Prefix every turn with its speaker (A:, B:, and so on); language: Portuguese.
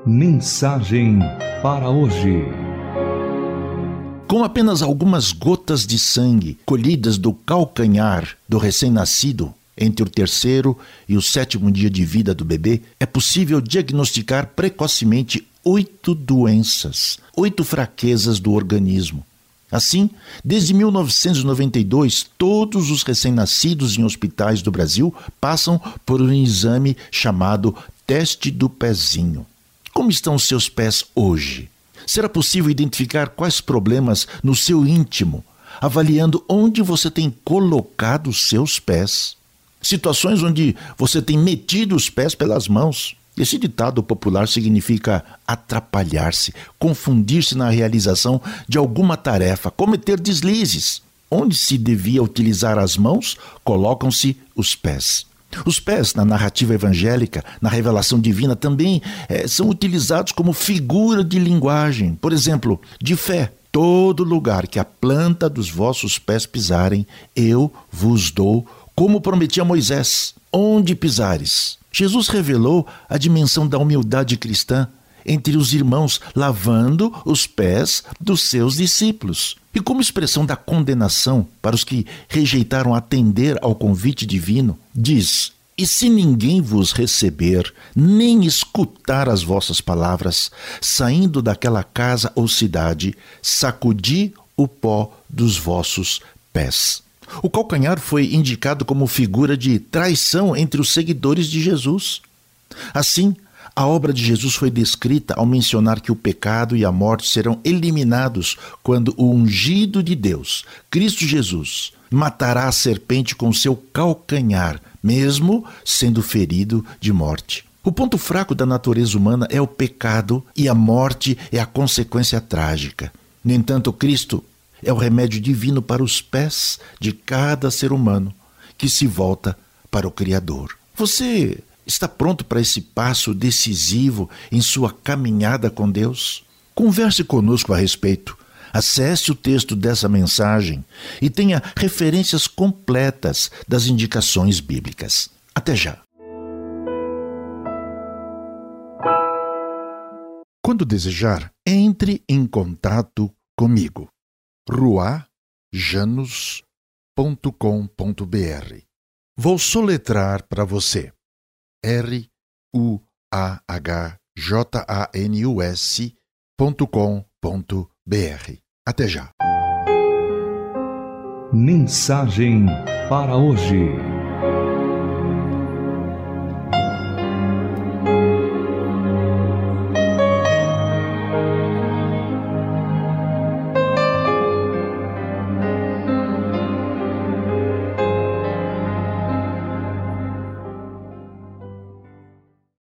A: Mensagem para hoje.
B: Com apenas algumas gotas de sangue colhidas do calcanhar do recém-nascido, entre o 3º e o 7º dia de vida do bebê, é possível diagnosticar precocemente 8 doenças, 8 fraquezas do organismo. Assim, desde 1992, todos os recém-nascidos em hospitais do Brasil passam por um exame chamado teste do pezinho. Como estão os seus pés hoje? Será possível identificar quais problemas no seu íntimo, avaliando onde você tem colocado os seus pés? Situações onde você tem metido os pés pelas mãos. Esse ditado popular significa atrapalhar-se, confundir-se na realização de alguma tarefa, cometer deslizes. Onde se devia utilizar as mãos, colocam-se os pés. Os pés, na narrativa evangélica, na revelação divina, também são utilizados como figura de linguagem. Por exemplo, de fé. Todo lugar que a planta dos vossos pés pisarem, eu vos dou, como prometi a Moisés, onde pisares. Jesus revelou a dimensão da humildade cristã entre os irmãos, lavando os pés dos seus discípulos. E como expressão da condenação para os que rejeitaram atender ao convite divino, diz: e se ninguém vos receber, nem escutar as vossas palavras, saindo daquela casa ou cidade, sacudi o pó dos vossos pés. O calcanhar foi indicado como figura de traição entre os seguidores de Jesus. Assim, a obra de Jesus foi descrita ao mencionar que o pecado e a morte serão eliminados quando o ungido de Deus, Cristo Jesus, matará a serpente com seu calcanhar, mesmo sendo ferido de morte. O ponto fraco da natureza humana é o pecado e a morte é a consequência trágica. No entanto, Cristo é o remédio divino para os pés de cada ser humano que se volta para o Criador. Você está pronto para esse passo decisivo em sua caminhada com Deus? Converse conosco a respeito. Acesse o texto dessa mensagem e tenha referências completas das indicações bíblicas. Até já! Quando desejar, entre em contato comigo. ruajanus.com.br. Vou soletrar para você. ruajanus.com.br. Até já.
A: Mensagem para hoje.